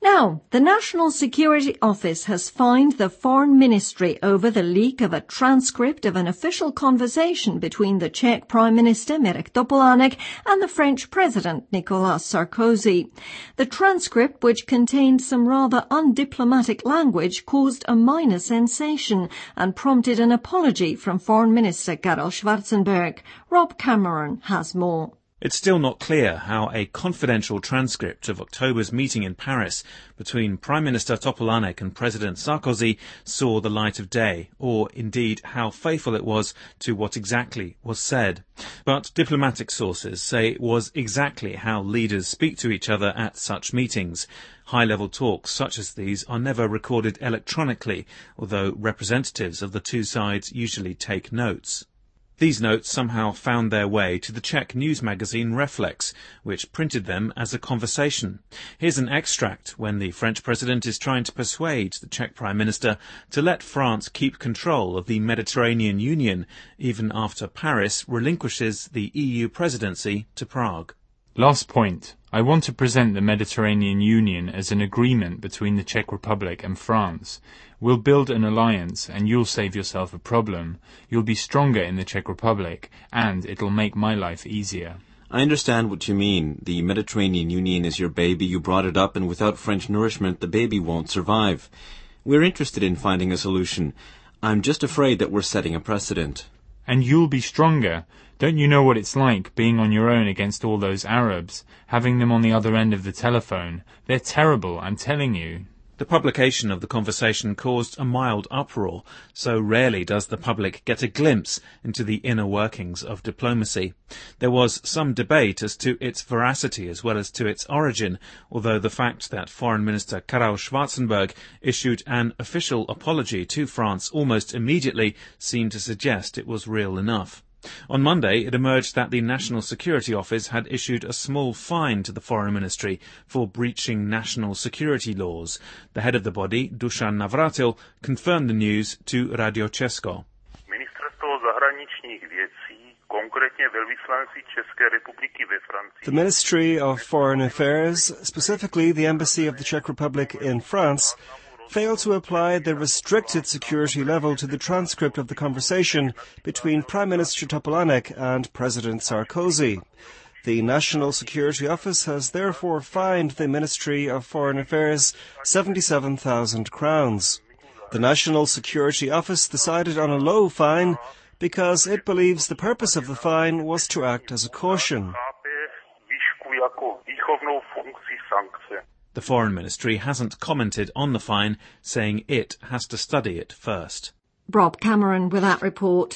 Now, the National Security Office has fined the Foreign Ministry over the leak of a transcript of an official conversation between the Czech Prime Minister Mirek Topolánek and the French President Nicolas Sarkozy. The transcript, which contained some rather undiplomatic language, caused a minor sensation and prompted an apology from Foreign Minister Karel Schwarzenberg. Rob Cameron has more. It's still not clear how a confidential transcript of October's meeting in Paris between Prime Minister Topolánek and President Sarkozy saw the light of day, or indeed how faithful it was to what exactly was said. But diplomatic sources say it was exactly how leaders speak to each other at such meetings. High-level talks such as these are never recorded electronically, although representatives of the two sides usually take notes. These notes somehow found their way to the Czech news magazine Reflex, which printed them as a conversation. Here's an extract when the French president is trying to persuade the Czech Prime Minister to let France keep control of the Mediterranean Union, even after Paris relinquishes the EU presidency to Prague. Last point. I want to present the Mediterranean Union as an agreement between the Czech Republic and France. We'll build an alliance and you'll save yourself a problem. You'll be stronger in the Czech Republic and it'll make my life easier. I understand what you mean. The Mediterranean Union is your baby. You brought it up and without French nourishment the baby won't survive. We're interested in finding a solution. I'm just afraid that we're setting a precedent. And you'll be stronger. Don't you know what it's like being on your own against all those Arabs, having them on the other end of the telephone? They're terrible, I'm telling you. The publication of the conversation caused a mild uproar. So rarely does the public get a glimpse into the inner workings of diplomacy. There was some debate as to its veracity as well as to its origin, although the fact that Foreign Minister Karel Schwarzenberg issued an official apology to France almost immediately seemed to suggest it was real enough. On Monday, it emerged that the National Security Office had issued a small fine to the Foreign Ministry for breaching national security laws. The head of the body, Dusan Navratil, confirmed the news to Radio Česko. The Ministry of Foreign Affairs, specifically the Embassy of the Czech Republic in France, failed to apply the restricted security level to the transcript of the conversation between Prime Minister Topolánek and President Sarkozy. The National Security Office has therefore fined the Ministry of Foreign Affairs 77,000 crowns. The National Security Office decided on a low fine because it believes the purpose of the fine was to act as a caution. The Foreign Ministry hasn't commented on the fine, saying it has to study it first. Rob Cameron with that report.